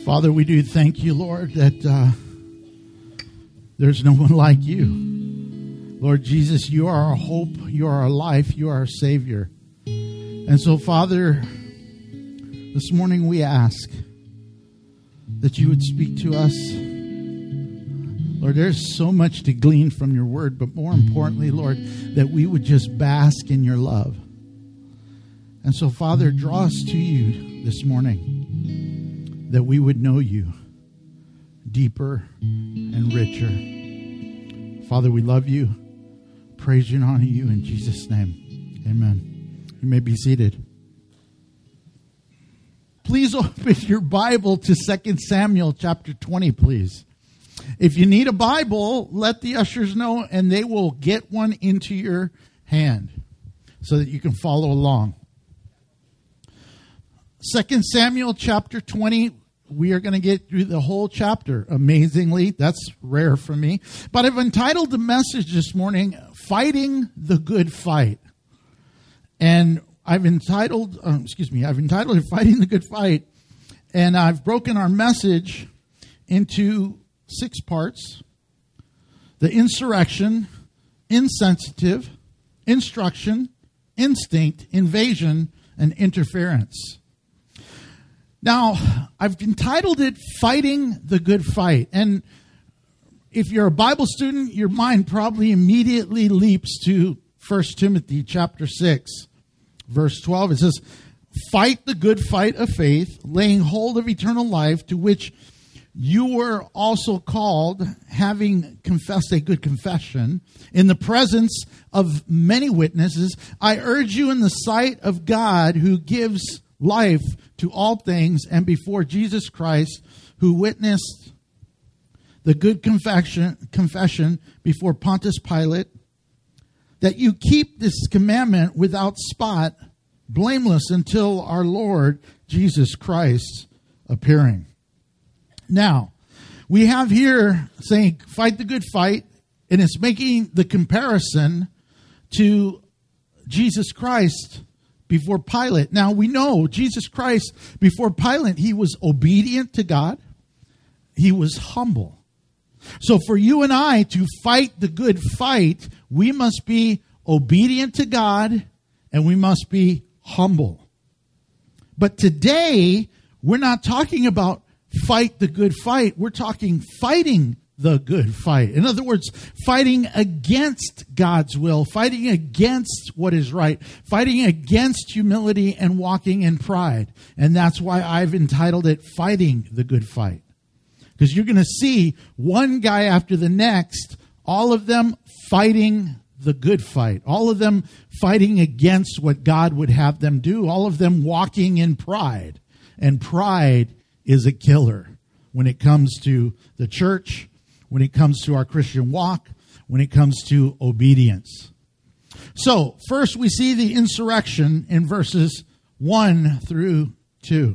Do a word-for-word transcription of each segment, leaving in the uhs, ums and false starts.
Father, we do thank you, Lord, that uh, there's no one like you. Lord Jesus, you are our hope, you are our life, you are our Savior. And so, Father, this morning we ask that you would speak to us. Lord, there's so much to glean from your word, but more importantly, Lord, that we would just bask in your love. And so, Father, draw us to you this morning, that we would know you deeper and richer. Father, we love you, praise you and honor you in Jesus' name. Amen. You may be seated. Please open your Bible to Second Samuel chapter twenty, please. If you need a Bible, let the ushers know, and they will get one into your hand so that you can follow along. Second Samuel chapter twenty, we are going to get through the whole chapter. Amazingly, that's rare for me. But I've entitled the message this morning, Fighting the Good Fight. And I've entitled, um, excuse me, I've entitled it Fighting the Good Fight. And I've broken our message into six parts: the insurrection, insensitive, instruction, instinct, invasion, and interference. Now, I've entitled it Fighting the Good Fight. And if you're a Bible student, your mind probably immediately leaps to First Timothy chapter six, verse twelve. It says, "Fight the good fight of faith, laying hold of eternal life, to which you were also called, having confessed a good confession in the presence of many witnesses. I urge you in the sight of God, who gives life to all things, and before Jesus Christ, who witnessed the good confession, confession before Pontius Pilate, that you keep this commandment without spot, blameless until our Lord Jesus Christ appearing." Now, we have here saying, fight the good fight, and it's making the comparison to Jesus Christ before Pilate. Now, we know Jesus Christ before Pilate, he was obedient to God. He was humble. So for you and I to fight the good fight, we must be obedient to God, and we must be humble. But today, we're not talking about fight the good fight. We're talking fighting the good fight. In other words, fighting against God's will, fighting against what is right, fighting against humility and walking in pride. And that's why I've entitled it Fighting the Good Fight. Because you're going to see one guy after the next, all of them fighting the good fight. All of them fighting against what God would have them do. All of them walking in pride. And pride is a killer when it comes to the church, when it comes to our Christian walk, when it comes to obedience. So, first we see the insurrection in verses one through two.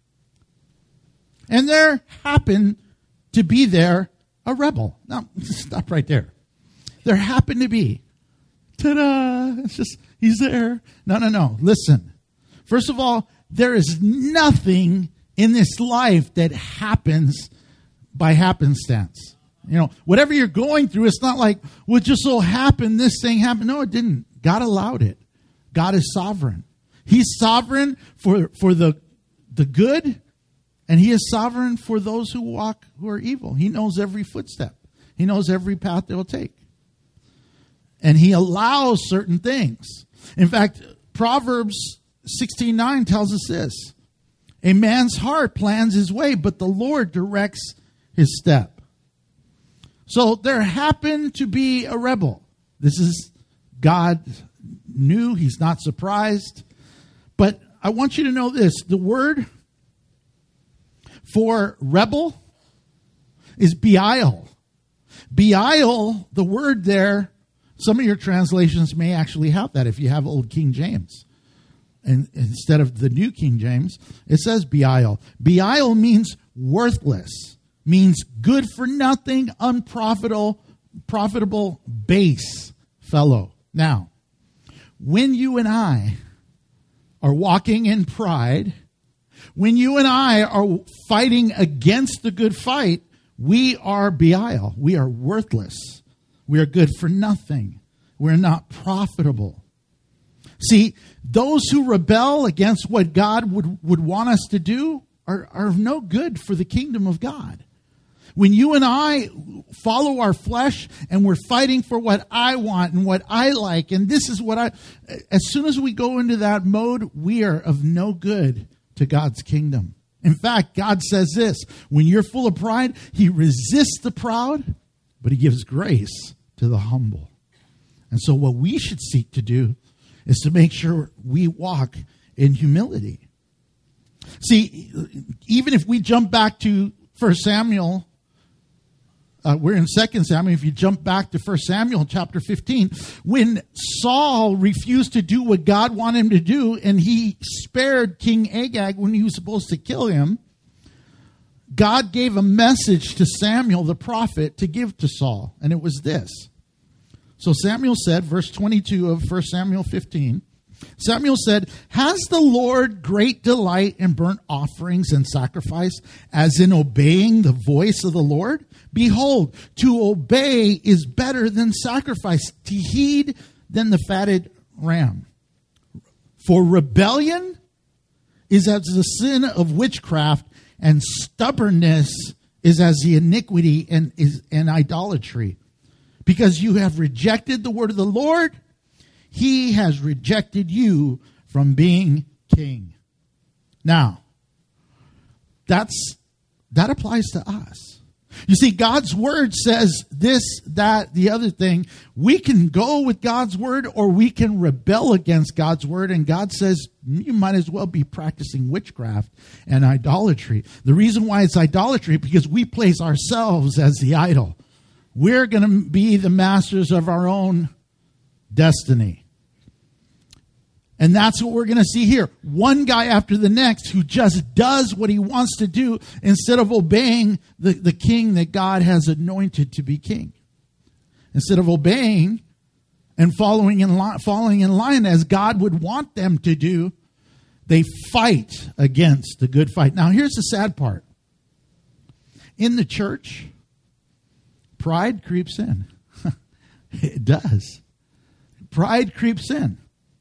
And there happened to be there a rebel. Now, stop right there. There happened to be. Ta-da! It's just, he's there. No, no, no. Listen. First of all, there is nothing in this life that happens by happenstance. You know, whatever you're going through, it's not like, well, it just so happened, this thing happened. No, it didn't. God allowed it. God is sovereign. He's sovereign for, for the, the good, and he is sovereign for those who walk, who are evil. He knows every footstep. He knows every path they'll take. And he allows certain things. In fact, Proverbs sixteen nine tells us this: a man's heart plans his way, but the Lord directs his step. So there happened to be a rebel. This is God knew. He's not surprised. But I want you to know this. The word for rebel is Belial. Belial, the word there, some of your translations may actually have that if you have Old King James. And instead of the New King James, it says Belial. Belial means worthless, means good for nothing, unprofitable, profitable, base fellow. Now, when you and I are walking in pride, When you and I are fighting against the good fight, we are Belial. We are worthless. We are good for nothing. We're not profitable. See, those who rebel against what God would, would want us to do are, are no good for the kingdom of God. When you and I follow our flesh and we're fighting for what I want and what I like, and this is what I, as soon as we go into that mode, we are of no good to God's kingdom. In fact, God says this, when you're full of pride, he resists the proud, but he gives grace to the humble. And so what we should seek to do is to make sure we walk in humility. See, even if we jump back to First Samuel, uh, we're in Second Samuel. If you jump back to First Samuel chapter fifteen, when Saul refused to do what God wanted him to do, and he spared King Agag when he was supposed to kill him, God gave a message to Samuel the prophet to give to Saul, and it was this. So Samuel said, verse twenty-two of First Samuel fifteen, Samuel said, has the Lord great delight in burnt offerings and sacrifice, as in obeying the voice of the Lord? Behold, to obey is better than sacrifice, to heed than the fatted ram. For rebellion is as the sin of witchcraft, and stubbornness is as the iniquity and is and idolatry. Because you have rejected the word of the Lord, he has rejected you from being king. Now, that's that applies to us. You see, God's word says this, that, the other thing. We can go with God's word or we can rebel against God's word. And God says you might as well be practicing witchcraft and idolatry. The reason why it's idolatry is because we place ourselves as the idol. We're going to be the masters of our own destiny. And that's what we're going to see here. One guy after the next who just does what he wants to do instead of obeying the, the king that God has anointed to be king. Instead of obeying and following in, li- following in line as God would want them to do, they fight against the good fight. Now, here's the sad part. In the church, pride creeps in. It does. Pride creeps in.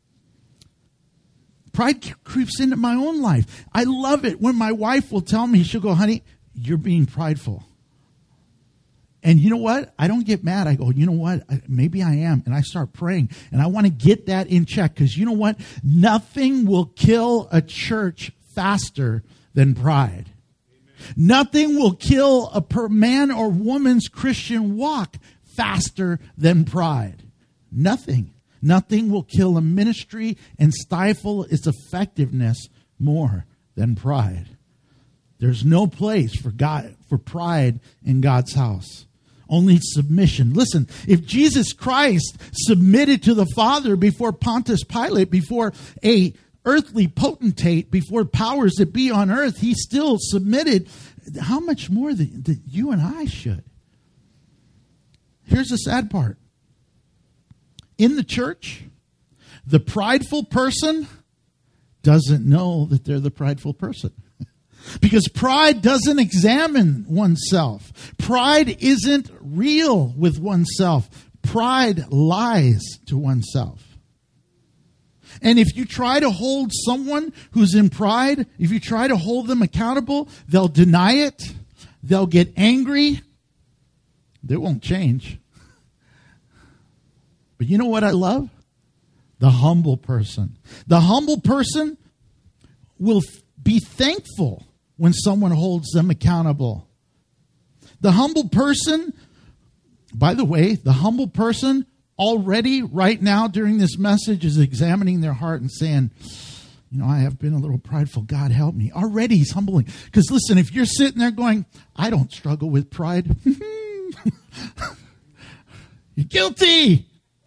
Pride creeps into my own life. I love it when my wife will tell me, she'll go, honey, you're being prideful. And you know what? I don't get mad. I go, you know what? Maybe I am. And I start praying. And I want to get that in check. Because you know what? Nothing will kill a church faster than pride. Amen. Nothing will kill a per man or woman's Christian walk faster than pride. Nothing. Nothing will kill a ministry and stifle its effectiveness more than pride. There's no place for God, for pride in God's house. Only submission. Listen, if Jesus Christ submitted to the Father before Pontius Pilate, before a earthly potentate, before powers that be on earth, he still submitted. How much more that, that you and I should? Here's the sad part. In the church, the prideful person doesn't know that they're the prideful person. Because pride doesn't examine oneself. Pride isn't real with oneself. Pride lies to oneself. And if you try to hold someone who's in pride, if you try to hold them accountable, they'll deny it. They'll get angry. They won't change. But you know what I love? The humble person. The humble person will be thankful when someone holds them accountable. The humble person, by the way, the humble person already right now during this message is examining their heart and saying, you know, I have been a little prideful. God help me. Already he's humbling. Because listen, if you're sitting there going, I don't struggle with pride. You're guilty.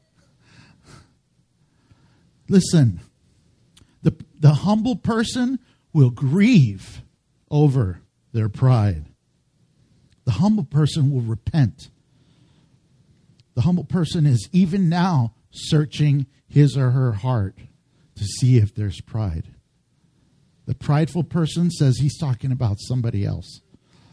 Listen, the, the humble person will grieve over their pride. The humble person will repent. The humble person is even now searching his or her heart to see if there's pride. The prideful person says he's talking about somebody else.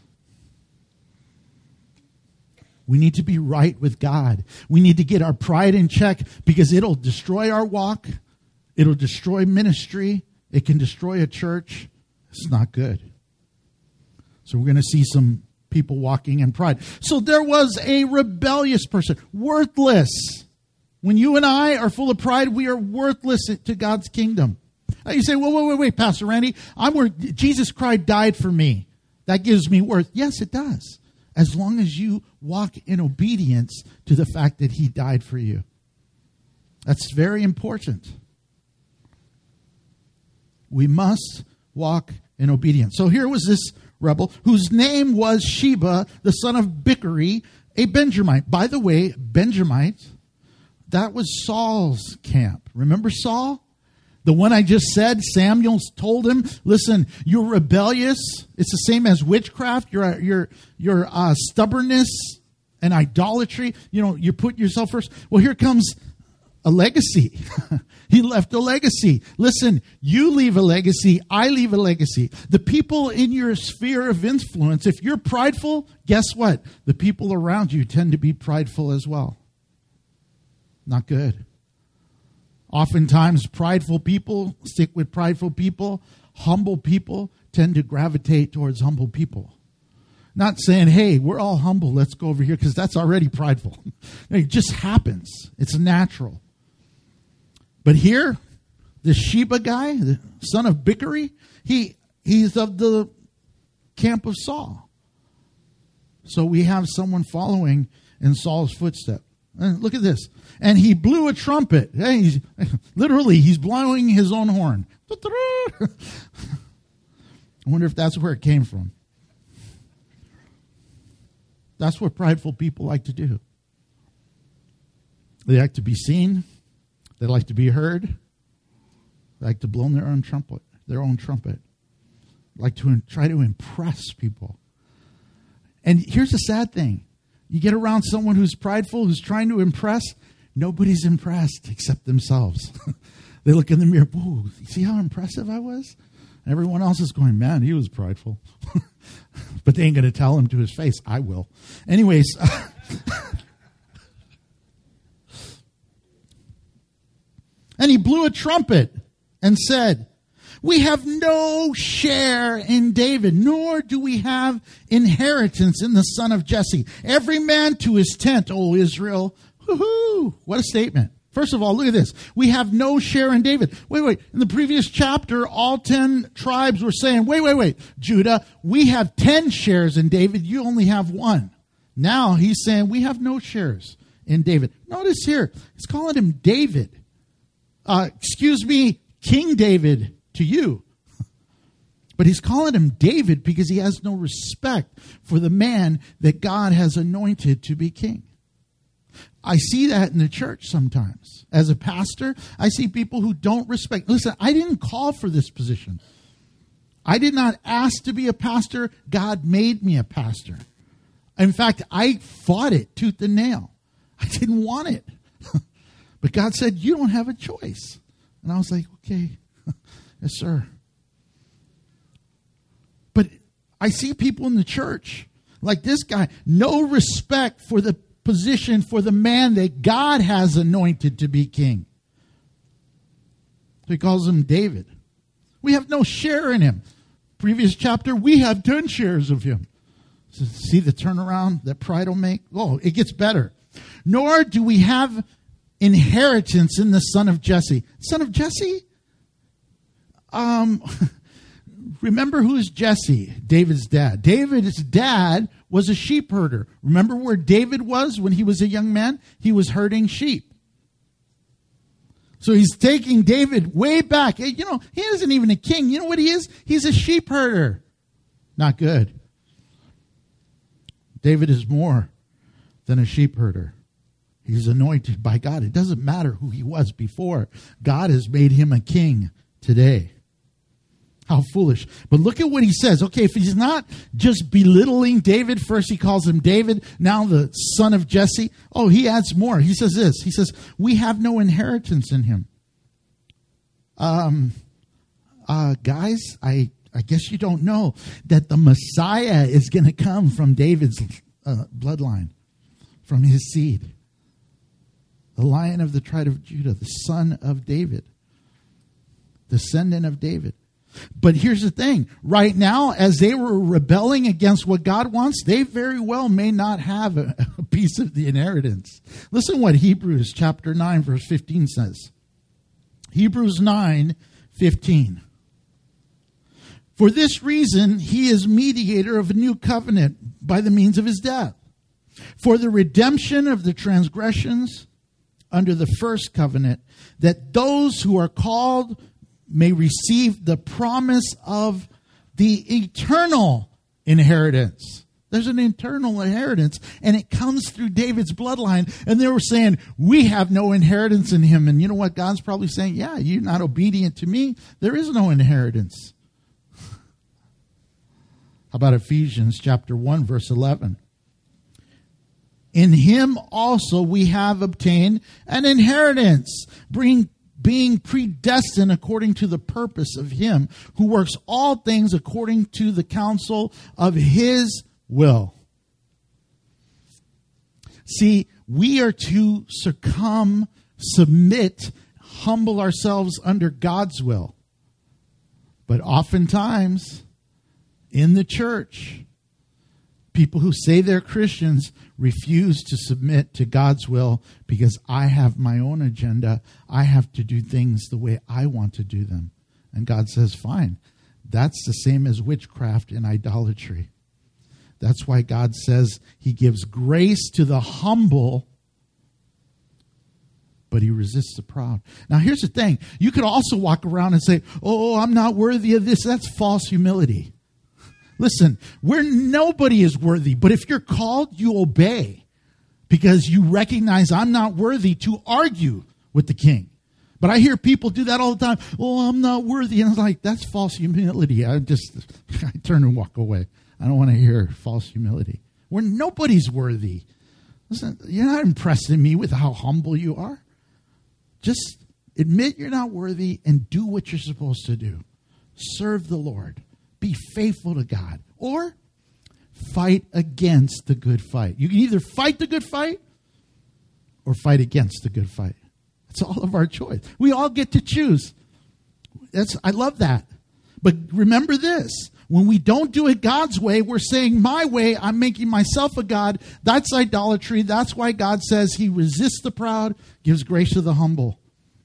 We need to be right with God. We need to get our pride in check because it'll destroy our walk. It'll destroy ministry. It can destroy a church. It's not good. So we're going to see some people walking in pride. So there was a rebellious person, worthless. When you and I are full of pride, we are worthless to God's kingdom. Now you say, well, wait, wait, wait, Pastor Randy, I'm where Jesus Christ died for me. That gives me worth. Yes, it does. As long as you walk in obedience to the fact that he died for you. That's very important. We must walk in obedience. So here was this rebel whose name was Sheba, the son of Bichri, a Benjamite. By the way, Benjamite, that was Saul's camp. Remember Saul? The one I just said, Samuel told him, listen, you're rebellious. It's the same as witchcraft, your, your, your uh, stubbornness and idolatry. You know, you put yourself first. Well, here comes a legacy. He left a legacy. Listen, you leave a legacy. I leave a legacy. The people in your sphere of influence, if you're prideful, guess what? The people around you tend to be prideful as well. Not good. Oftentimes, prideful people stick with prideful people. Humble people tend to gravitate towards humble people. Not saying, hey, we're all humble, let's go over here, because that's already prideful. It just happens. It's natural. But here, the Sheba guy, the son of Bichri, he he's of the camp of Saul. So we have someone following in Saul's footsteps. And look at this. And he blew a trumpet. Hey, he's, literally, he's blowing his own horn. I wonder if that's where it came from. That's what prideful people like to do. They like to be seen. They like to be heard. They like to blow their own trumpet. Their own trumpet. Like to in, try to impress people. And here's the sad thing. You get around someone who's prideful, who's trying to impress, nobody's impressed except themselves. They look in the mirror, whoa, see how impressive I was? And everyone else is going, man, he was prideful. But they ain't going to tell him to his face. I will. Anyways. And he blew a trumpet and said, we have no share in David, nor do we have inheritance in the son of Jesse. Every man to his tent, O Israel. Woo-hoo! What a statement. First of all, look at this. We have no share in David. Wait, wait. In the previous chapter, all ten tribes were saying, wait, wait, wait. Judah, we have ten shares in David. You only have one. Now he's saying we have no shares in David. Notice here, he's calling him David. Uh, excuse me, King David. To you. But he's calling him David because he has no respect for the man that God has anointed to be king. I see that in the church sometimes. As a pastor, I see people who don't respect. Listen, I didn't call for this position. I did not ask to be a pastor. God made me a pastor. In fact, I fought it tooth and nail. I didn't want it. But God said, you don't have a choice. And I was like, okay. Yes, sir. But I see people in the church, like this guy, no respect for the position, for the man that God has anointed to be king. So he calls him David. We have no share in him. Previous chapter, we have ten shares of him. So see the turnaround that pride will make? Oh, it gets better. Nor do we have inheritance in the son of Jesse. Son of Jesse? Um, remember who's Jesse, David's dad. David's dad was a sheep herder. Remember where David was when he was a young man? He was herding sheep. So he's taking David way back. You know, he isn't even a king. You know what he is? He's a sheep herder. Not good. David is more than a sheep herder. He's anointed by God. It doesn't matter who he was before. God has made him a king today. How foolish. But look at what he says. Okay, if he's not just belittling David, first he calls him David, now the son of Jesse. Oh, he adds more. He says this. He says, we have no inheritance in him. Um, uh, guys, I, I guess you don't know that the Messiah is going to come from David's uh, bloodline, from his seed. The Lion of the tribe of Judah, the son of David, descendant of David. But here's the thing. Right now, as they were rebelling against what God wants, they very well may not have a, a piece of the inheritance. Listen what Hebrews chapter nine, verse fifteen says. Hebrews nine, fifteen. For this reason, he is mediator of a new covenant by the means of his death, for the redemption of the transgressions under the first covenant, that those who are called may receive the promise of the eternal inheritance. There's an eternal inheritance, and it comes through David's bloodline. And they were saying, we have no inheritance in him. And you know what? God's probably saying, yeah, you're not obedient to me. There is no inheritance. How about Ephesians chapter one, verse eleven? In him also we have obtained an inheritance, bring being predestined according to the purpose of him who works all things according to the counsel of his will. See, we are to succumb, submit, humble ourselves under God's will. But oftentimes, in the church, people who say they're Christians refuse to submit to God's will because I have my own agenda. I have to do things the way I want to do them. And God says, fine. That's the same as witchcraft and idolatry. That's why God says he gives grace to the humble, but he resists the proud. Now, here's the thing. You could also walk around and say, oh, I'm not worthy of this. That's false humility. Listen, where nobody is worthy, but if you're called, you obey because you recognize I'm not worthy to argue with the king. But I hear people do that all the time. Oh, I'm not worthy. And I was like, that's false humility. I just I turn and walk away. I don't want to hear false humility. Where nobody's worthy. Listen, you're not impressing me with how humble you are. Just admit you're not worthy and do what you're supposed to do. Serve the Lord. Be faithful to God. Or fight against the good fight. You can either fight the good fight or fight against the good fight. It's all of our choice. We all get to choose. That's I love that. But remember this. When we don't do it God's way, we're saying my way, I'm making myself a God. That's idolatry. That's why God says he resists the proud, gives grace to the humble.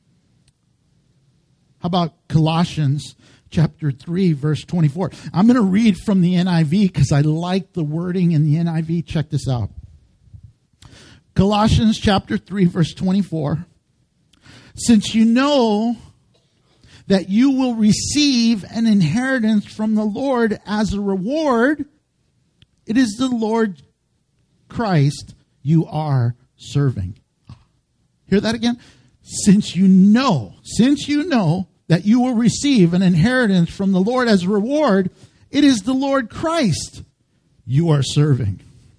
How about Colossians chapter three, verse twenty-four? I'm going to read from the N I V because I like the wording in the N I V. Check this out. Colossians chapter three, verse twenty-four. Since you know that you will receive an inheritance from the Lord as a reward, it is the Lord Christ you are serving. Hear that again? Since you know, since you know that you will receive an inheritance from the Lord as a reward, it is the Lord Christ you are serving.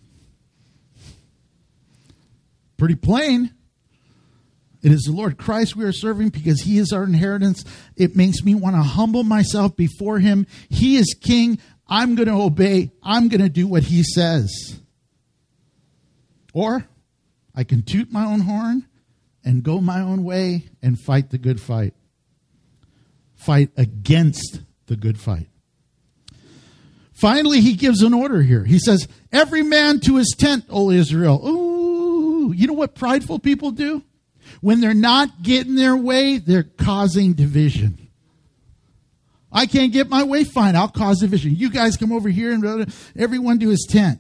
Pretty plain. It is the Lord Christ we are serving because he is our inheritance. It makes me want to humble myself before him. He is king. I'm going to obey. I'm going to do what he says. Or I can toot my own horn and go my own way and fight the good fight. Fight against the good fight. Finally, he gives an order here. He says, every man to his tent, O Israel. Ooh, you know what prideful people do? When they're not getting their way, they're causing division. I can't get my way, fine, I'll cause division. You guys come over here and everyone to his tent.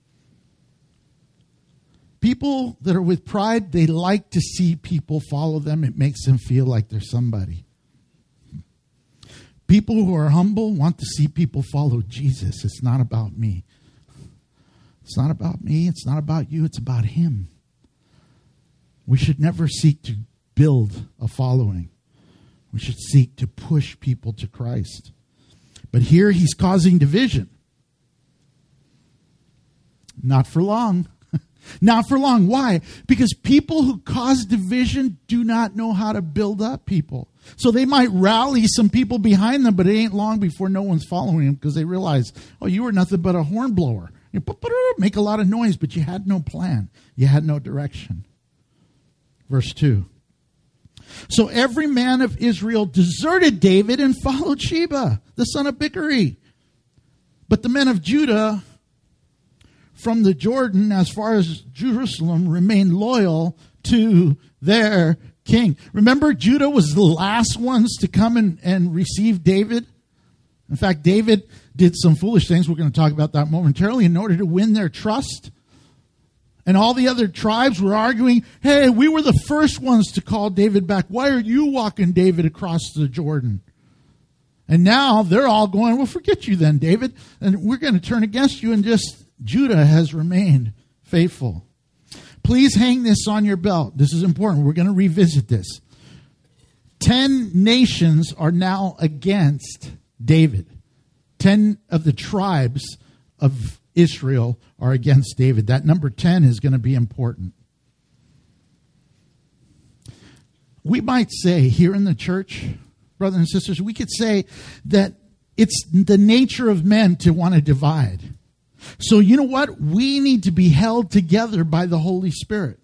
People that are with pride, they like to see people follow them. It makes them feel like they're somebody. People who are humble want to see people follow Jesus. It's not about me. It's not about me. It's not about you. It's about him. We should never seek to build a following. We should seek to push people to Christ. But here he's causing division. Not for long. Not for long. Why? Because people who cause division do not know how to build up people. So they might rally some people behind them, but it ain't long before no one's following them because they realize, oh, you were nothing but a horn blower. You make a lot of noise, but you had no plan. You had no direction. Verse two. So every man of Israel deserted David and followed Sheba, the son of Bichri. But the men of Judah from the Jordan as far as Jerusalem remained loyal to their king. Remember, Judah was the last ones to come and, and receive David. In fact, David did some foolish things. We're going to talk about that momentarily in order to win their trust. And all the other tribes were arguing, hey, we were the first ones to call David back. Why are you walking David across the Jordan? And now they're all going, well, forget you then, David. And we're going to turn against you. And just Judah has remained faithful. Please hang this on your belt. This is important. We're going to revisit this. Ten nations are now against David. Ten of the tribes of Israel are against David. That number ten is going to be important. We might say here in the church, brothers and sisters, we could say that it's the nature of men to want to divide. So you know what? We need to be held together by the Holy Spirit.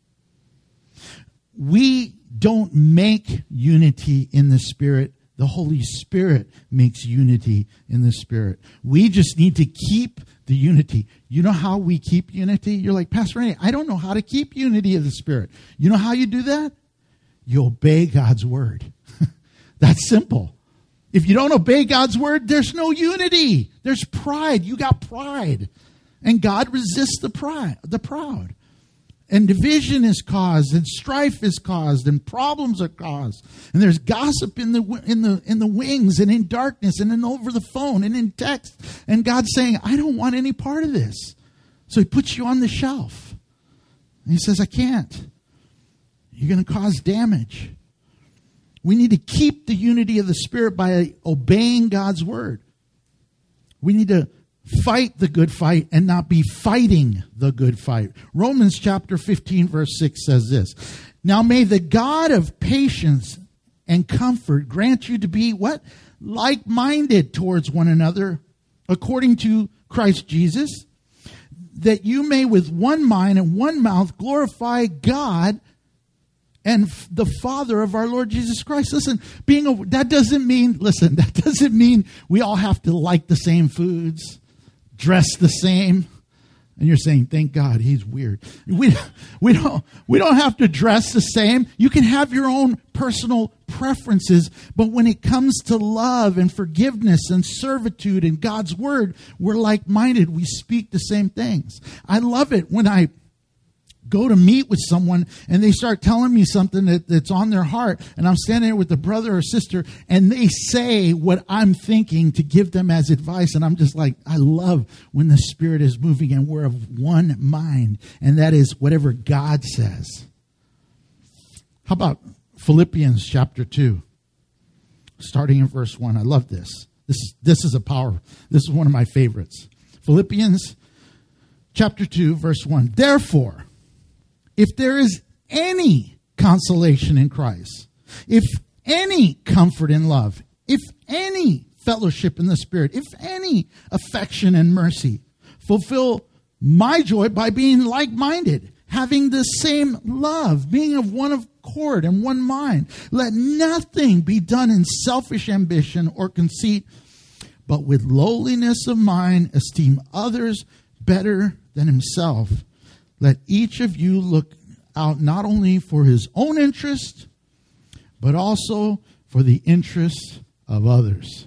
We don't make unity in the Spirit. The Holy Spirit makes unity in the Spirit. We just need to keep the unity. You know how we keep unity? You're like, Pastor Randy, I don't know how to keep unity of the Spirit. You know how you do that? You obey God's word. That's simple. If you don't obey God's word, there's no unity. There's pride. You got pride. And God resists the pride, the proud. And division is caused, and strife is caused, and problems are caused. And there's gossip in the in the in the wings, and in darkness, and in over the phone, and in text. And God's saying, I don't want any part of this. So he puts you on the shelf. And he says, I can't. You're going to cause damage. We need to keep the unity of the Spirit by obeying God's word. We need to fight the good fight and not be fighting the good fight. Romans chapter fifteen verse six says this. Now may the God of patience and comfort grant you to be what? Like-minded towards one another according to Christ Jesus, that you may with one mind and one mouth glorify God and the Father of our Lord Jesus Christ. Listen, being a, that doesn't mean, listen, that doesn't mean we all have to like the same foods, dress the same. And you're saying, thank God, he's weird. We, we don't, we don't have to dress the same. You can have your own personal preferences, but when it comes to love and forgiveness and servitude and God's word, we're like-minded. We speak the same things. I love it when I go to meet with someone and they start telling me something that, that's on their heart, and I'm standing there with a brother or sister and they say what I'm thinking to give them as advice, and I'm just like, I love when the Spirit is moving and we're of one mind, and that is whatever God says. How about Philippians chapter two, starting in verse one? I love this. This is, this is a power. This is one of my favorites. Philippians chapter two, verse one. Therefore, if there is any consolation in Christ, if any comfort in love, if any fellowship in the Spirit, if any affection and mercy, fulfill my joy by being like-minded, having the same love, being of one accord and one mind. Let nothing be done in selfish ambition or conceit, but with lowliness of mind, esteem others better than himself. Let each of you look out not only for his own interest, but also for the interests of others.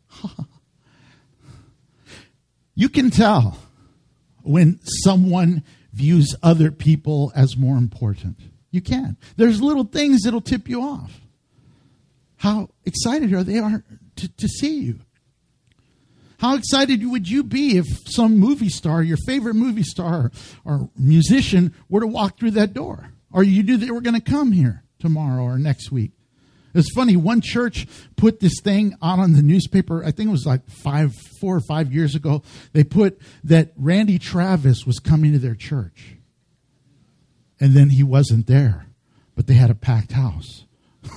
You can tell when someone views other people as more important. You can. There's little things that'll tip you off. How excited are they are to, to see you? How excited would you be if some movie star, your favorite movie star or musician, were to walk through that door? Or you knew they were going to come here tomorrow or next week? It's funny, one church put this thing out on the newspaper, I think it was like five, four or five years ago. They put that Randy Travis was coming to their church. And then he wasn't there, but they had a packed house.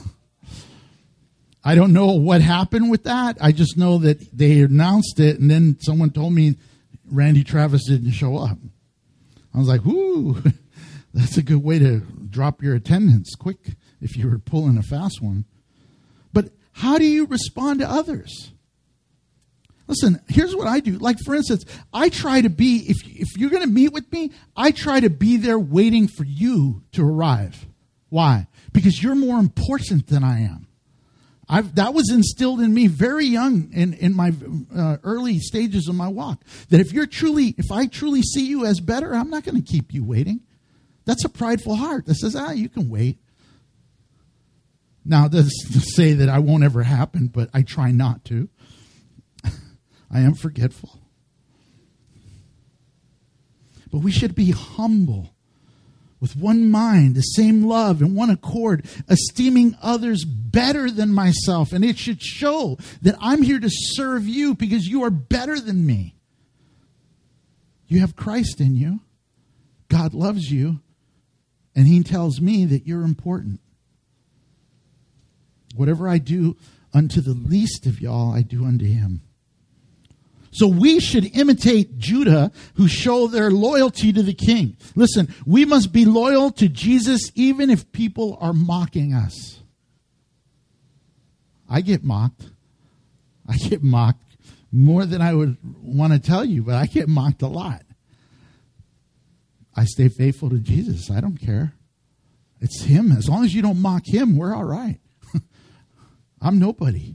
I don't know what happened with that. I just know that they announced it, and then someone told me Randy Travis didn't show up. I was like, whoo, that's a good way to drop your attendance quick if you were pulling a fast one. But how do you respond to others? Listen, here's what I do. Like, for instance, I try to be, if, if you're going to meet with me, I try to be there waiting for you to arrive. Why? Because you're more important than I am. I've, that was instilled in me very young in, in my uh, early stages of my walk. That if you're truly, if I truly see you as better, I'm not going to keep you waiting. That's a prideful heart that says, ah, you can wait. Now, that's to say that I won't ever happen, but I try not to. I am forgetful. But we should be humble, with one mind, the same love, and one accord, esteeming others better than myself. And it should show that I'm here to serve you because you are better than me. You have Christ in you. God loves you. And he tells me that you're important. Whatever I do unto the least of y'all, I do unto him. So we should imitate Judah, who show their loyalty to the king. Listen, we must be loyal to Jesus even if people are mocking us. I get mocked. I get mocked more than I would want to tell you, but I get mocked a lot. I stay faithful to Jesus. I don't care. It's him. As long as you don't mock him, we're all right. I'm nobody.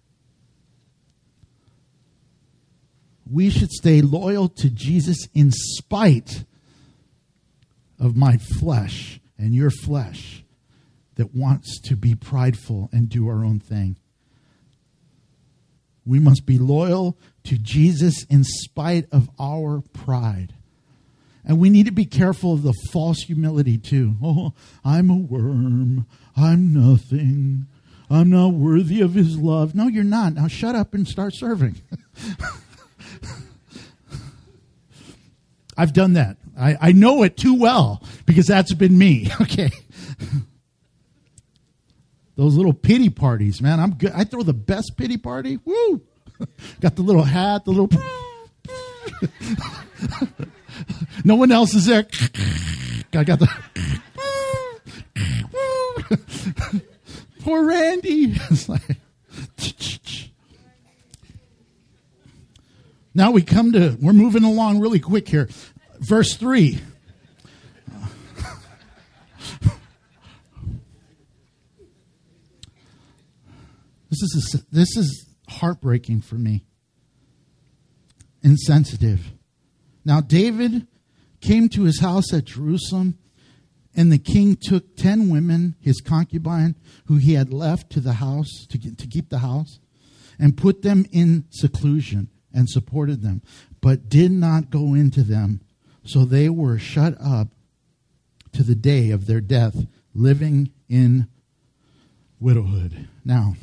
We should stay loyal to Jesus in spite of my flesh and your flesh that wants to be prideful and do our own thing. We must be loyal to Jesus in spite of our pride. And we need to be careful of the false humility too. Oh, I'm a worm. I'm nothing. I'm not worthy of his love. No, you're not. Now shut up and start serving. I've done that. I, I know it too well because that's been me. Okay. Those little pity parties, man. I'm good. I throw the best pity party. Woo! Got the little hat, the little. No one else is there. I got the. Poor Randy. It's like. Now we come to, we're moving along really quick here. Verse three. This is, a, this is heartbreaking for me. Insensitive. Now David came to his house at Jerusalem, and the king took ten women, his concubine, who he had left to the house, to, to keep the house, and put them in seclusion. And supported them, but did not go into them. So they were shut up to the day of their death, living in widowhood. Now,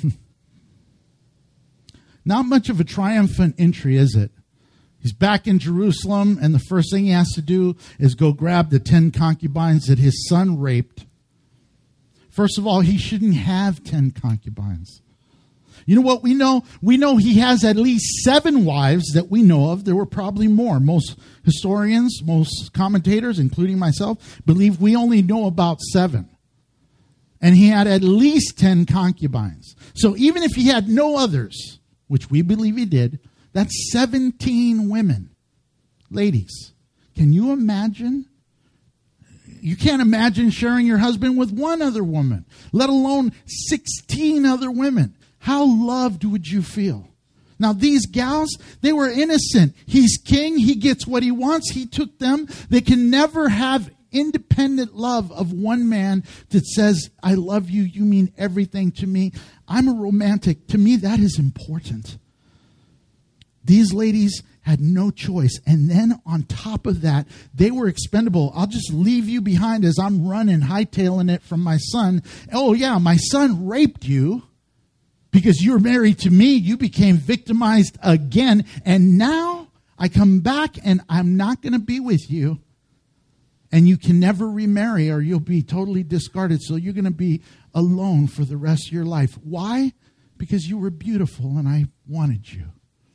not much of a triumphant entry, is it? He's back in Jerusalem, and the first thing he has to do is go grab the ten concubines that his son raped. First of all, he shouldn't have ten concubines. You know what we know? We know he has at least seven wives that we know of. There were probably more. Most historians, most commentators, including myself, believe we only know about seven. And he had at least ten concubines. So even if he had no others, which we believe he did, that's seventeen women. Ladies, can you imagine? You can't imagine sharing your husband with one other woman, let alone sixteen other women. How loved would you feel? Now, these gals, they were innocent. He's king. He gets what he wants. He took them. They can never have independent love of one man that says, I love you. You mean everything to me. I'm a romantic. To me, that is important. These ladies had no choice. And then on top of that, they were expendable. I'll just leave you behind as I'm running, hightailing it from my son. Oh, yeah, my son raped you. Because you're married to me, you became victimized again. And now I come back and I'm not going to be with you. And you can never remarry or you'll be totally discarded. So you're going to be alone for the rest of your life. Why? Because you were beautiful and I wanted you.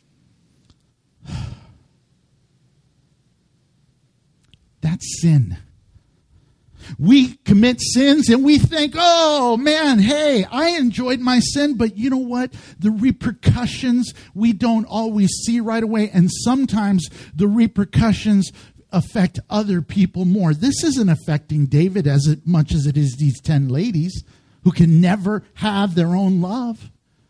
That's sin. We commit sins and we think, oh man, hey, I enjoyed my sin, but you know what? The repercussions we don't always see right away, and sometimes the repercussions affect other people more. This isn't affecting David as much as it is these ten ladies who can never have their own love.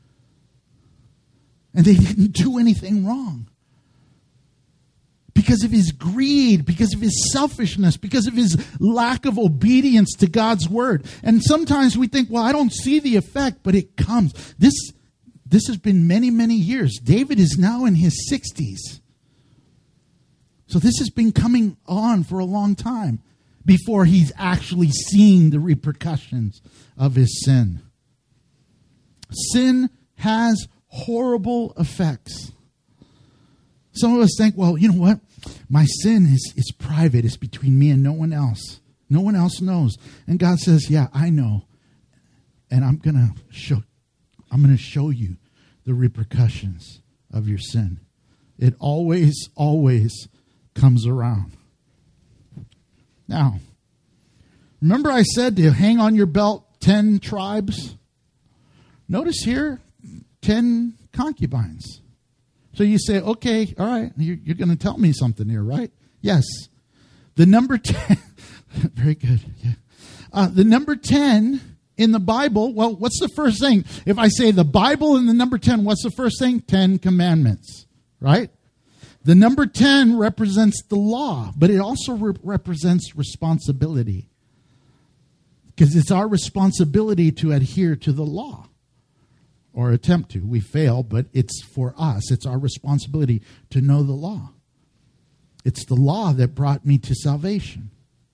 And they didn't do anything wrong. Because of his greed, because of his selfishness, because of his lack of obedience to God's word. And sometimes we think, well, I don't see the effect, but it comes. This, this has been many, many years. David is now in his sixties. So this has been coming on for a long time before he's actually seeing the repercussions of his sin. Sin has horrible effects. Some of us think, well, you know what? My sin is, is private. It's between me and no one else. No one else knows. And God says, yeah, I know. And I'm going to show I'm going to show you the repercussions of your sin. It always, always comes around. Now, remember I said to hang on your belt ten tribes? Notice here, ten concubines. So you say, okay, all right, you're, you're going to tell me something here, right? Yes. The number ten, very good. Yeah. Uh, the number ten in the Bible, well, what's the first thing? If I say the Bible and the number ten, what's the first thing? Ten Commandments, right? The number ten represents the law, but it also re- represents responsibility. Because it's our responsibility to adhere to the law. Or attempt to. We fail, but it's for us. It's our responsibility to know the law. It's the law that brought me to salvation.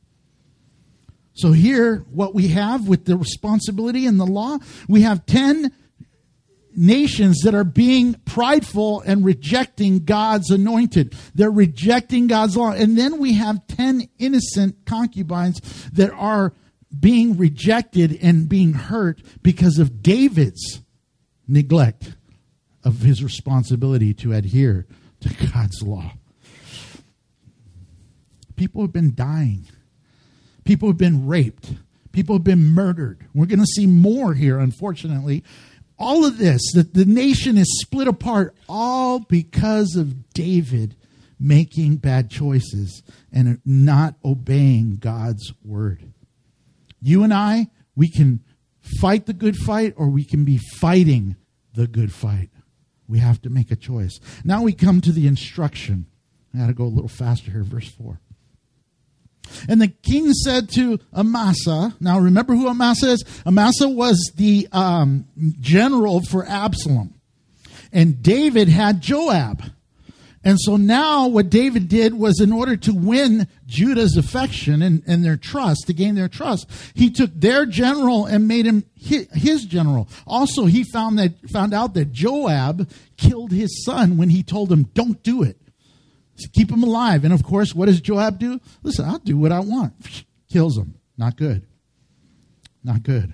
So here, what we have with the responsibility and the law, we have ten nations that are being prideful and rejecting God's anointed. They're rejecting God's law. And then we have ten innocent concubines that are being rejected and being hurt because of David's neglect of his responsibility to adhere to God's law. People have been dying. People have been raped. People have been murdered. We're going to see more here, unfortunately. All of this, that the nation is split apart, all because of David making bad choices and not obeying God's word. You and I, we can fight the good fight, or we can be fighting the good fight. We have to make a choice. Now we come to the instruction. I got to go a little faster here, verse four. And the king said to Amasa, now remember who Amasa is? Amasa was the um, general for Absalom. And David had Joab. And so now what David did was, in order to win Judah's affection and, and their trust, to gain their trust, he took their general and made him his general. Also, he found that found out that Joab killed his son when he told him, don't do it. So keep him alive. And of course, what does Joab do? Listen, I'll do what I want. Kills him. Not good. Not good.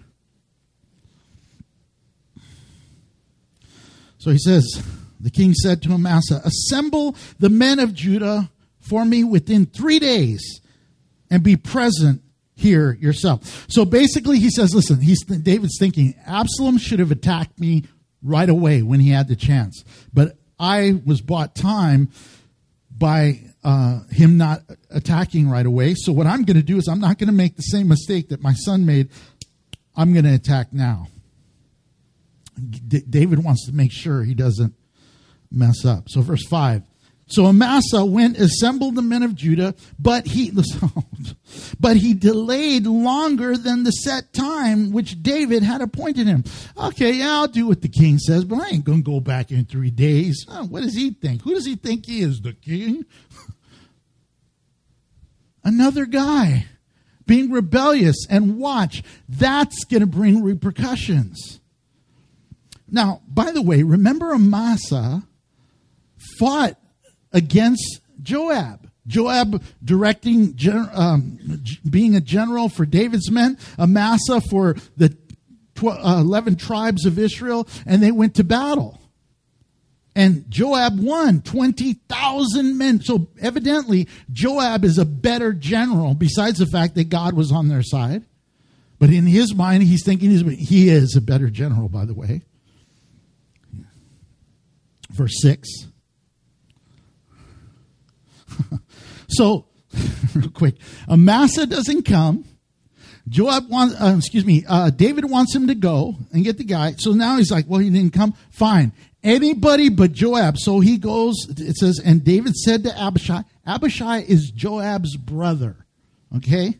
So he says, the king said to Amasa, assemble the men of Judah for me within three days and be present here yourself. So basically he says, listen, he's David's thinking, Absalom should have attacked me right away when he had the chance. But I was bought time by uh, him not attacking right away. So what I'm going to do is I'm not going to make the same mistake that my son made. I'm going to attack now. D- David wants to make sure he doesn't mess up. So verse five. So Amasa went, assembled the men of Judah, but he, but he delayed longer than the set time which David had appointed him. Okay, yeah, I'll do what the king says, but I ain't going to go back in three days. Oh, what does he think? Who does he think he is, the king? Another guy being rebellious, and watch, that's going to bring repercussions. Now, by the way, remember Amasa fought against Joab. Joab directing, um, being a general for David's men, Amasa for the eleven tribes of Israel, and they went to battle. And Joab won twenty thousand men. So evidently, Joab is a better general, besides the fact that God was on their side. But in his mind, he's thinking he's, he is a better general, by the way. Verse six. So, real quick, Amasa doesn't come. Joab wants, uh, excuse me, uh, David wants him to go and get the guy. So now he's like, well, he didn't come. Fine. Anybody but Joab. So he goes, it says, and David said to Abishai, Abishai is Joab's brother. Okay?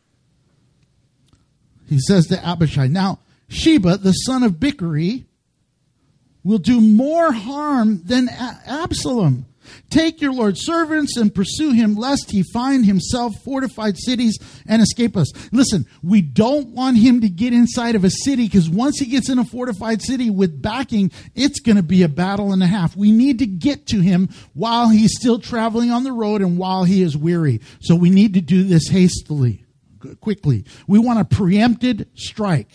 He says to Abishai, now, Sheba, the son of Bichri, will do more harm than A- Absalom. Take your Lord's servants and pursue him, lest he find himself fortified cities and escape us. Listen, we don't want him to get inside of a city, because once he gets in a fortified city with backing, it's going to be a battle and a half. We need to get to him while he's still traveling on the road and while he is weary. So we need to do this hastily, quickly. We want a preempted strike.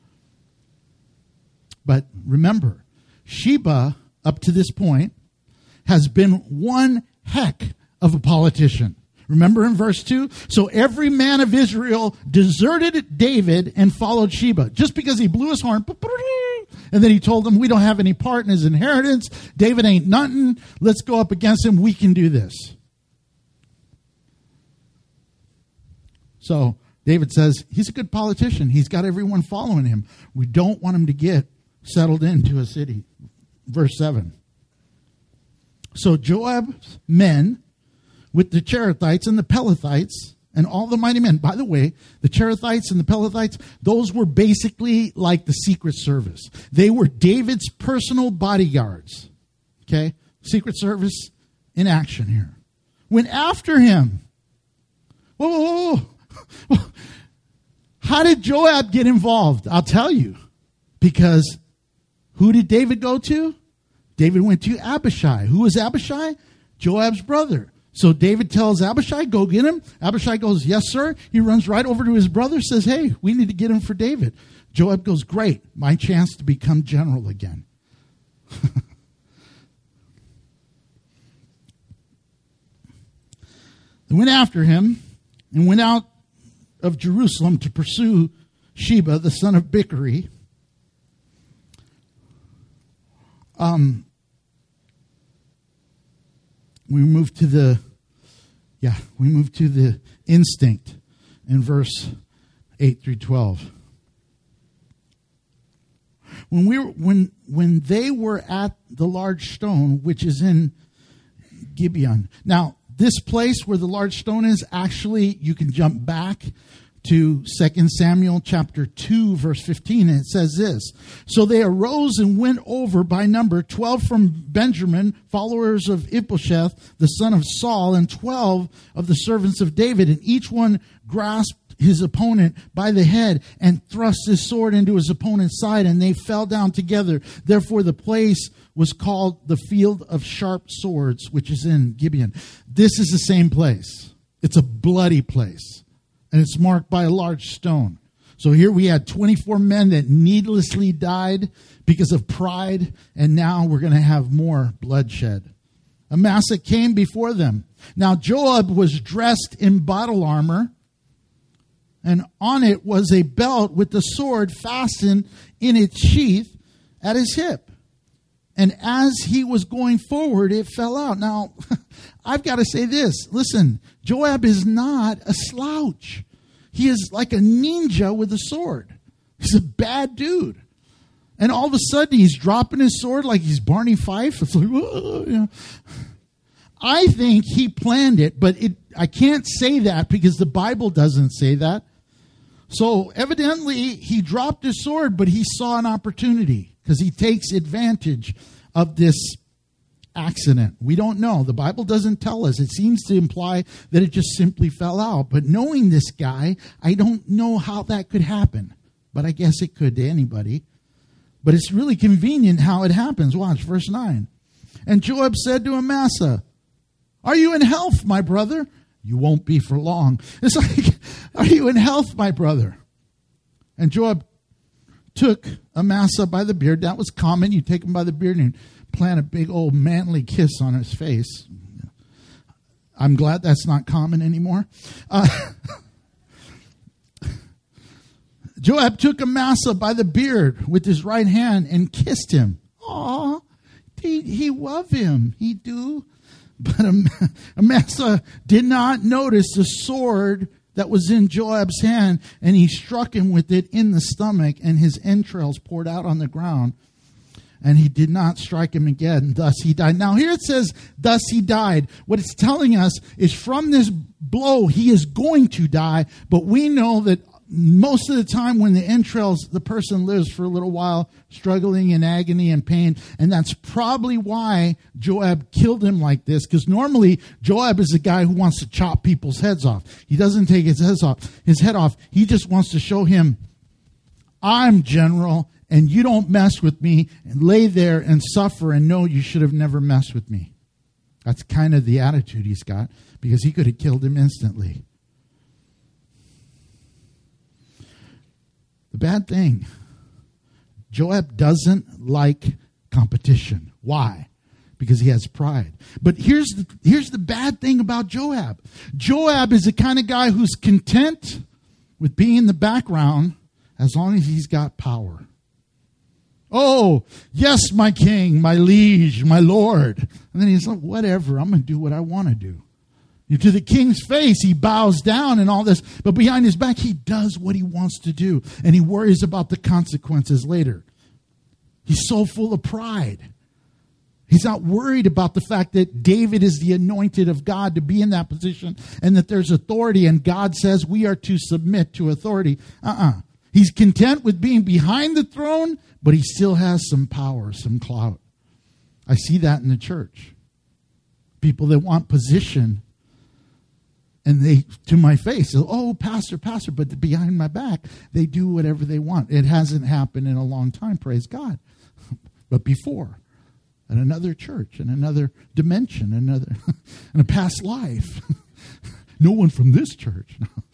But remember, Sheba, up to this point, has been one heck of a politician. Remember in verse two? So every man of Israel deserted David and followed Sheba. Just because he blew his horn, and then he told them, we don't have any part in his inheritance. David ain't nothing. Let's go up against him. We can do this. So David says, he's a good politician. He's got everyone following him. We don't want him to get settled into a city. Verse seven. So Joab's men with the Cherethites and the Pelethites and all the mighty men. By the way, the Cherethites and the Pelethites, those were basically like the Secret Service. They were David's personal bodyguards. Okay? Secret Service in action here. Went after him. Whoa, whoa, whoa. How did Joab get involved? I'll tell you. Because who did David go to? David went to Abishai. Who was Abishai? Joab's brother. So David tells Abishai, go get him. Abishai goes, yes, sir. He runs right over to his brother, says, hey, we need to get him for David. Joab goes, great, my chance to become general again. They went after him and went out of Jerusalem to pursue Sheba, the son of Bichri. Um, we move to the, yeah, we move to the instinct in verse eight through twelve. When we were, when when they were at the large stone, which is in Gibeon. Now, this place where the large stone is, actually, you can jump back to Second Samuel chapter two, verse fifteen, and it says this. So they arose and went over by number, twelve from Benjamin, followers of Ishbosheth, the son of Saul, and twelve of the servants of David, and each one grasped his opponent by the head and thrust his sword into his opponent's side, and they fell down together. Therefore the place was called the Field of Sharp Swords, which is in Gibeon. This is the same place. It's a bloody place. And it's marked by a large stone. So here we had twenty-four men that needlessly died because of pride, and now we're going to have more bloodshed. Amasa came before them. Now Joab was dressed in battle armor, and on it was a belt with the sword fastened in its sheath at his hip. And as he was going forward, it fell out. Now, I've got to say this. Listen, Joab is not a slouch. He is like a ninja with a sword. He's a bad dude. And all of a sudden, he's dropping his sword like he's Barney Fife. It's like, whoa, you know. I think he planned it, but it, I can't say that because the Bible doesn't say that. So evidently, he dropped his sword, but he saw an opportunity because he takes advantage of this accident. We don't know. The Bible doesn't tell us. It seems to imply that it just simply fell out. But knowing this guy, I don't know how that could happen. But I guess it could to anybody. But it's really convenient how it happens. Watch verse nine. And Joab said to Amasa, Are you in health, my brother? You won't be for long. It's like, are you in health, my brother? And Joab took Amasa by the beard. That was common. You take him by the beard and plant a big old manly kiss on his face. I'm glad that's not common anymore. Uh, Joab took Amasa by the beard with his right hand and kissed him. Aw, he, he loved him. He do. But Amasa did not notice the sword that was in Joab's hand, and he struck him with it in the stomach, and his entrails poured out on the ground. And he did not strike him again. Thus he died. Now here it says, thus he died. What it's telling us is from this blow, he is going to die. But we know that most of the time when the entrails, the person lives for a little while, struggling in agony and pain. And that's probably why Joab killed him like this. Because normally Joab is a guy who wants to chop people's heads off. He doesn't take his head off. His head off. He just wants to show him, I'm general, and you don't mess with me, and lay there and suffer and know you should have never messed with me. That's kind of the attitude he's got, because he could have killed him instantly. The bad thing, Joab doesn't like competition. Why? Because he has pride. But here's the, here's the bad thing about Joab. Joab is the kind of guy who's content with being in the background as long as he's got power. Oh, yes, my king, my liege, my lord. And then he's like, whatever, I'm going to do what I want to do. To the king's face, he bows down and all this. But behind his back, he does what he wants to do. And he worries about the consequences later. He's so full of pride. He's not worried about the fact that David is the anointed of God to be in that position and that there's authority. And God says we are to submit to authority. Uh-uh. He's content with being behind the throne, but he still has some power, some clout. I see that in the church. People that want position, and they, to my face, oh, pastor, pastor, but behind my back, they do whatever they want. It hasn't happened in a long time, praise God. But before, in another church, in another dimension, another, in a past life. No one from this church.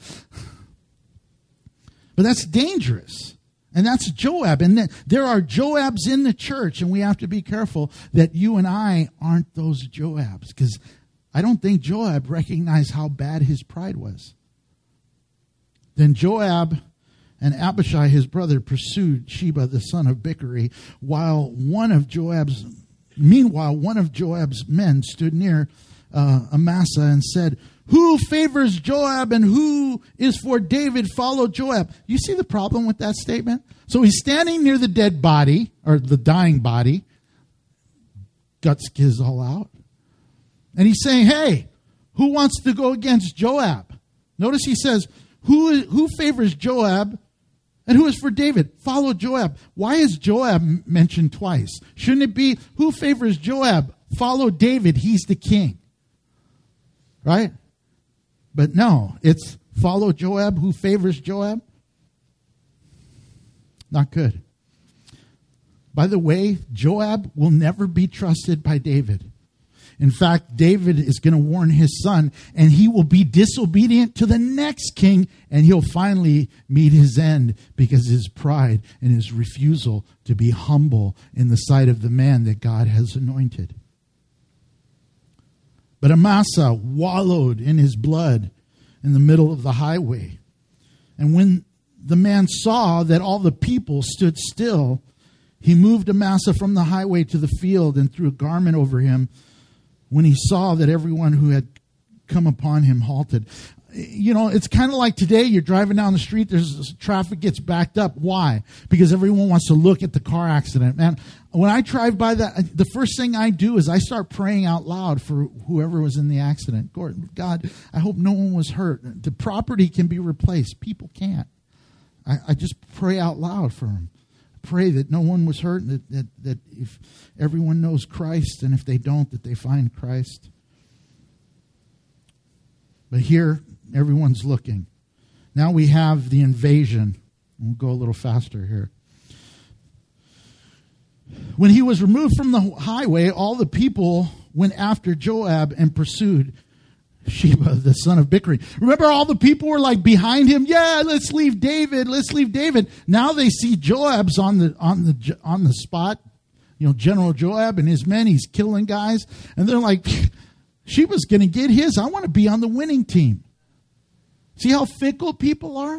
But that's dangerous. And that's Joab. And there are Joabs in the church, and we have to be careful that you and I aren't those Joabs. Because I don't think Joab recognized how bad his pride was. Then Joab and Abishai, his brother, pursued Sheba, the son of Bichri, while one of Joab's, meanwhile, one of Joab's men stood near uh, Amasa and said, who favors Joab and who is for David, follow Joab. You see the problem with that statement? So he's standing near the dead body, or the dying body, guts giz all out. And he's saying, hey, who wants to go against Joab? Notice he says, who, who favors Joab and who is for David? Follow Joab. Why is Joab mentioned twice? Shouldn't it be, who favors Joab? Follow David. He's the king. Right? But no, it's follow Joab, who favors Joab. Not good. By the way, Joab will never be trusted by David. In fact, David is going to warn his son, and he will be disobedient to the next king, and he'll finally meet his end because of his pride and his refusal to be humble in the sight of the man that God has anointed. But Amasa wallowed in his blood in the middle of the highway. And when the man saw that all the people stood still, he moved Amasa from the highway to the field and threw a garment over him. When he saw that everyone who had come upon him halted. You know, it's kind of like today, you're driving down the street, there's traffic gets backed up. Why? Because everyone wants to look at the car accident. Man, when I drive by that, the first thing I do is I start praying out loud for whoever was in the accident. God, I hope no one was hurt. The property can be replaced. People can't. I, I just pray out loud for them. Pray that no one was hurt, and that, that, that if everyone knows Christ, and if they don't, that they find Christ. But here, everyone's looking. Now we have the invasion. We'll go a little faster here. When he was removed from the highway, all the people went after Joab and pursued Sheba, the son of Bichri. Remember, all the people were like behind him. Yeah, let's leave David. Let's leave David. Now they see Joab's on the on the on the spot. You know, General Joab and his men. He's killing guys, and they're like, Sheba's going to get his. I want to be on the winning team. See how fickle people are?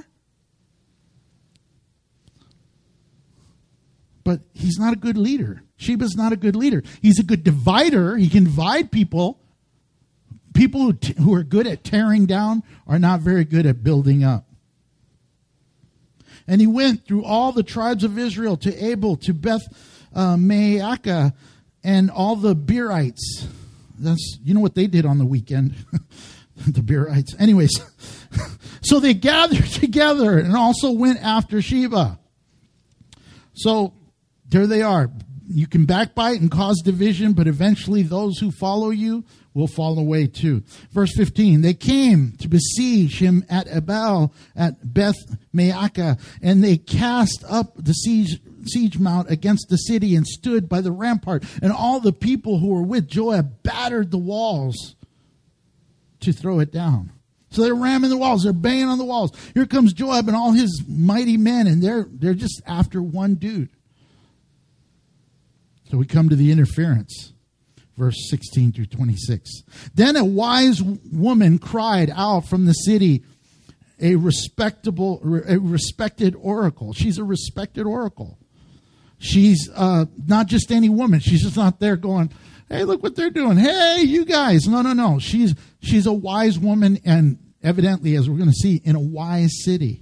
But he's not a good leader. Sheba's not a good leader. He's a good divider. He can divide people. People who, t- who are good at tearing down are not very good at building up. And he went through all the tribes of Israel to Abel, to Beth uh, Maacah, and all the Beerites. That's, you know what they did on the weekend? The Beerites. Anyways, so they gathered together and also went after Sheba. So there they are. You can backbite and cause division, but eventually those who follow you will fall away too. Verse fifteen, they came to besiege him at Abel, at Beth Maacah, and they cast up the siege, siege mount against the city and stood by the rampart. And all the people who were with Joab battered the walls to throw it down. So they're ramming the walls. They're banging on the walls. Here comes Joab and all his mighty men, and they're they're just after one dude. So we come to the interference. Verse sixteen through twenty-six. Then a wise woman cried out from the city, a respectable, a respected oracle. She's a respected oracle. She's uh, not just any woman. She's just not there going, hey, look what they're doing. Hey, you guys. No, no, no. She's she's a wise woman, and evidently, as we're going to see, in a wise city.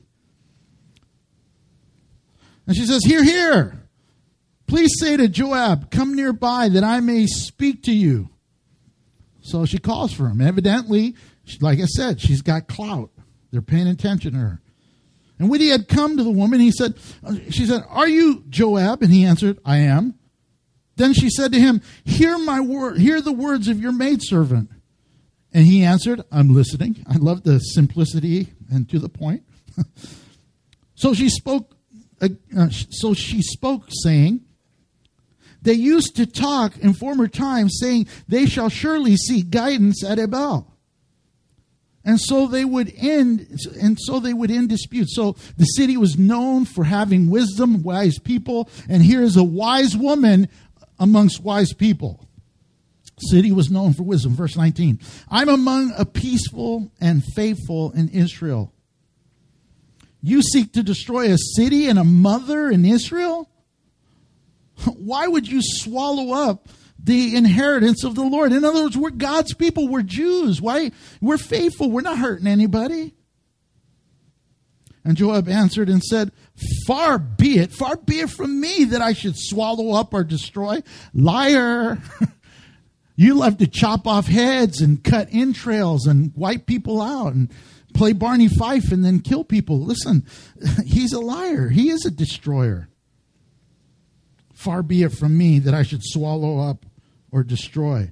And she says, here, here. Please say to Joab, come nearby that I may speak to you. So she calls for him. Evidently, like I said, she's got clout. They're paying attention to her. And when he had come to the woman, he said, she said, are you Joab? And he answered, I am. Then she said to him, hear my word, hear the words of your maidservant. And he answered, I'm listening. I love the simplicity and to the point. So she spoke, uh, so she spoke saying, they used to talk in former times, saying, they shall surely seek guidance at Abel. And so they would end, and so they would end disputes. So the city was known for having wisdom, wise people, and here is a wise woman amongst wise people. City was known for wisdom. Verse nineteen. I'm among a peaceful and faithful in Israel. You seek to destroy a city and a mother in Israel? Why would you swallow up the inheritance of the Lord? In other words, we're God's people. We're Jews. Why? We're faithful. We're not hurting anybody. And Joab answered and said, far be it, far be it from me that I should swallow up or destroy. Liar. You love to chop off heads and cut entrails and wipe people out and play Barney Fife and then kill people. Listen, he's a liar. He is a destroyer. Far be it from me that I should swallow up or destroy.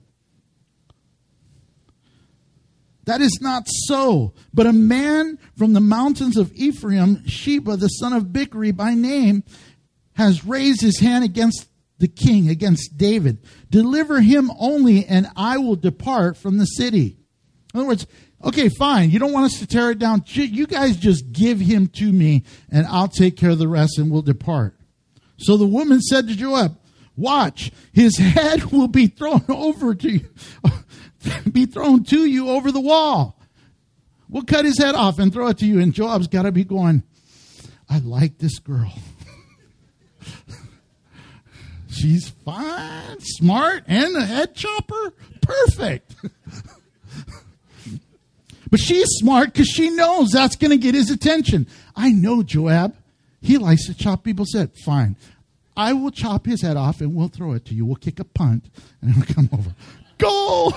That is not so. But a man from the mountains of Ephraim, Sheba, the son of Bichri by name, has raised his hand against the king, against David. Deliver him only, and I will depart from the city. In other words, okay, fine. You don't want us to tear it down. You guys just give him to me, and I'll take care of the rest, and we'll depart. So the woman said to Joab, watch, his head will be thrown over to you, be thrown to you over the wall. We'll cut his head off and throw it to you. And Joab's got to be going, I like this girl. She's fine, smart, and a head chopper. Perfect. But she's smart because she knows that's going to get his attention. I know Joab. He likes to chop people's head. Fine. I will chop his head off and we'll throw it to you. We'll kick a punt and it'll come over. Go!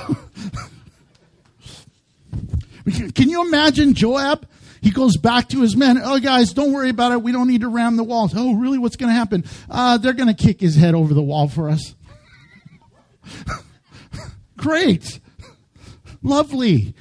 Can you imagine Joab? He goes back to his men. Oh, guys, don't worry about it. We don't need to ram the walls. Oh, really? What's going to happen? Uh, they're going to kick his head over the wall for us. Great. Lovely.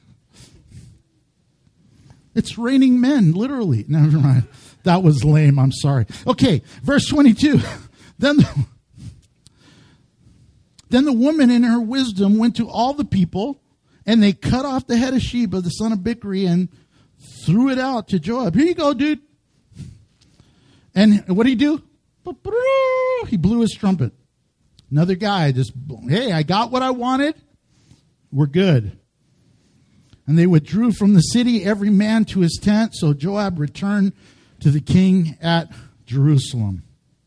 It's raining men, literally. Never mind. That was lame. I'm sorry. Okay, verse twenty-two. Then, Then the woman in her wisdom went to all the people, and they cut off the head of Sheba, the son of Bichri, and threw it out to Joab. Here you go, dude. And what did he do? He blew his trumpet. Another guy just, hey, I got what I wanted. We're good. And they withdrew from the city, every man to his tent. So Joab returned to the king at Jerusalem.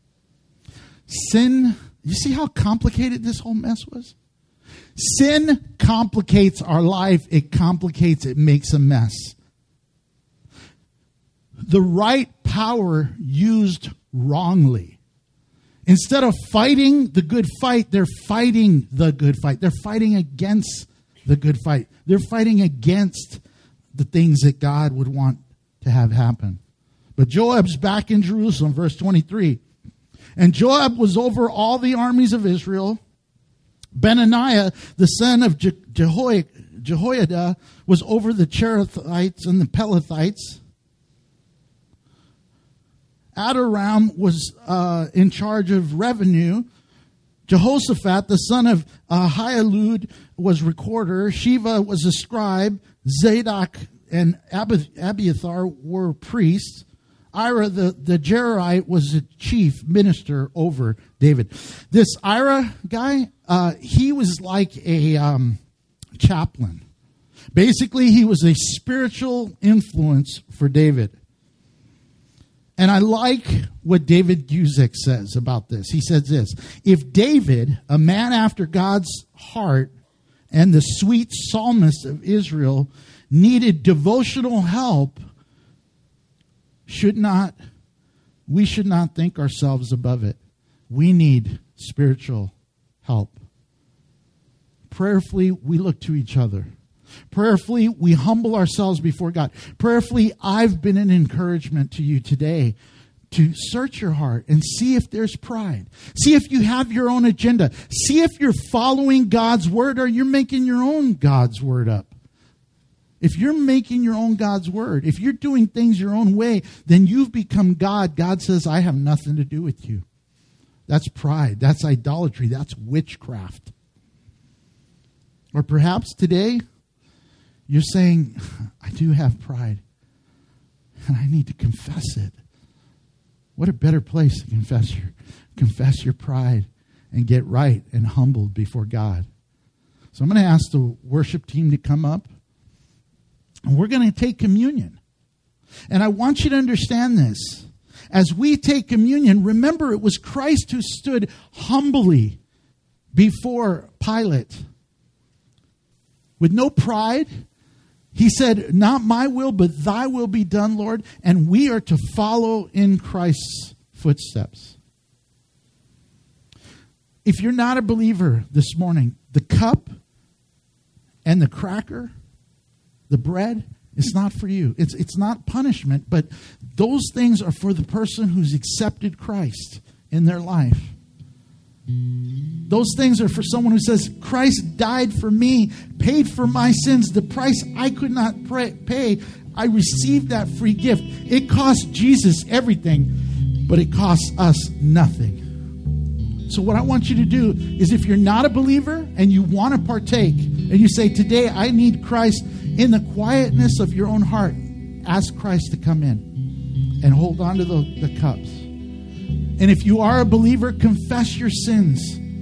Sin, you see how complicated this whole mess was? Sin complicates our life. It complicates, it makes a mess. The right power used wrongly. Instead of fighting the good fight, they're fighting the good fight. They're fighting against the good fight. They're fighting against the things that God would want to have happen. But Joab's back in Jerusalem, verse twenty-three. And Joab was over all the armies of Israel. Benaniah, the son of Je- Jehoiada, Jehoiada, was over the Cherethites and the Pelethites. Adoram was uh, in charge of revenue. Jehoshaphat, the son of uh, Ahilud, was recorder. Shiva was a scribe. Zadok and Abi- Abiathar were priests. Ira, the, the Jerahite, was the chief minister over David. This Ira guy, uh, he was like a um, chaplain. Basically, he was a spiritual influence for David. And I like what David Guzik says about this. He says this: if David, a man after God's heart and the sweet psalmist of Israel, needed devotional help, should not we should not think ourselves above it. We need spiritual help. Prayerfully, we look to each other. Prayerfully, we humble ourselves before God. Prayerfully, I've been an encouragement to you today to search your heart and see if there's pride. See if you have your own agenda. See if you're following God's word or you're making your own God's word up. If you're making your own God's word, if you're doing things your own way, then you've become God. God says, I have nothing to do with you. That's pride. That's idolatry. That's witchcraft. Or perhaps today, you're saying, I do have pride, and I need to confess it. What a better place to confess your, confess your pride and get right and humbled before God. So I'm going to ask the worship team to come up, and we're going to take communion. And I want you to understand this. As we take communion, remember it was Christ who stood humbly before Pilate with no pride. He said, not my will, but thy will be done, Lord. And we are to follow in Christ's footsteps. If you're not a believer this morning, the cup and the cracker, the bread, it's not for you. It's, it's not punishment, but those things are for the person who's accepted Christ in their life. Those things are for someone who says, Christ died for me, paid for my sins, the price I could not pay. I received that free gift. It cost Jesus everything, but it costs us nothing. So what I want you to do is, if you're not a believer and you want to partake, and you say, today I need Christ, in the quietness of your own heart, ask Christ to come in and hold on to the, the cups. And if you are a believer, confess your sins.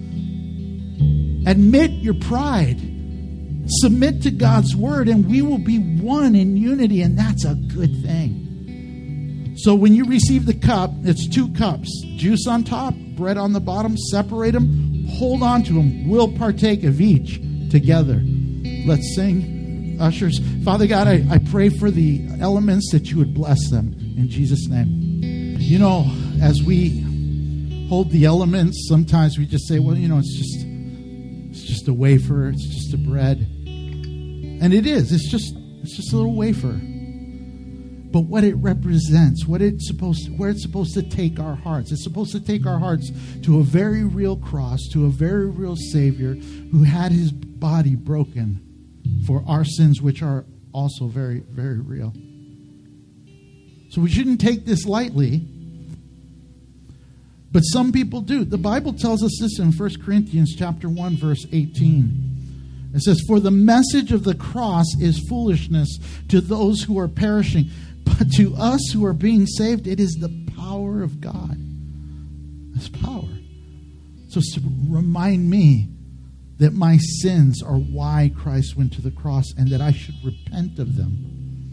Admit your pride. Submit to God's word, and we will be one in unity, and that's a good thing. So when you receive the cup, it's two cups. Juice on top, bread on the bottom. Separate them. Hold on to them. We'll partake of each together. Let's sing, ushers. Father God, I, I pray for the elements that you would bless them. In Jesus' name. You know, as we hold the elements, sometimes we just say, well, you know, it's just it's just a wafer, it's just a bread. And it is, it's just it's just a little wafer. But what it represents, what it's supposed to, where it's supposed to take our hearts, it's supposed to take our hearts to a very real cross, to a very real Savior who had his body broken for our sins, which are also very, very real. So we shouldn't take this lightly. But some people do. The Bible tells us this in First Corinthians chapter one, verse eighteen. It says, "For the message of the cross is foolishness to those who are perishing, but to us who are being saved, it is the power of God." It's power. So it's to remind me that my sins are why Christ went to the cross and that I should repent of them.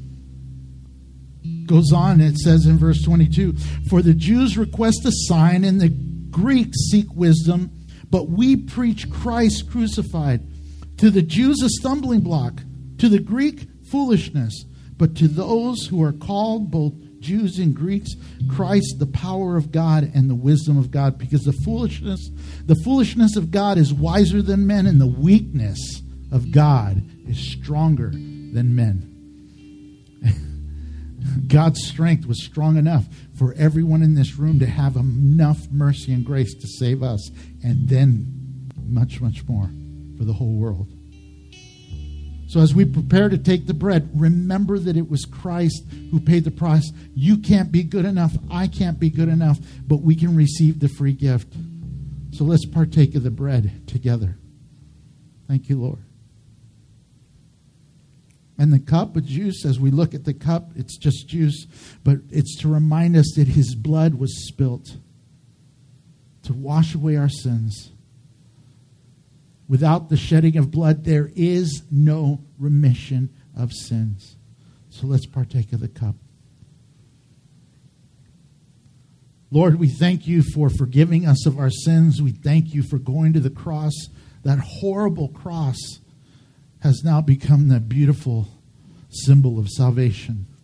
Goes on, it says in verse twenty-two, "For the Jews request a sign and the Greeks seek wisdom, but we preach Christ crucified. To the Jews a stumbling block, to the Greek foolishness, but to those who are called, both Jews and Greeks, Christ the power of God and the wisdom of God, because the foolishness, the foolishness of God is wiser than men, and the weakness of God is stronger than men." God's strength was strong enough for everyone in this room to have enough mercy and grace to save us, and then much, much more for the whole world. So as we prepare to take the bread, remember that it was Christ who paid the price. You can't be good enough. I can't be good enough, but we can receive the free gift. So let's partake of the bread together. Thank you, Lord. And the cup of juice, as we look at the cup, it's just juice, but it's to remind us that his blood was spilt to wash away our sins. Without the shedding of blood, there is no remission of sins. So let's partake of the cup. Lord, we thank you for forgiving us of our sins. We thank you for going to the cross. That horrible cross has now become the beautiful symbol of salvation.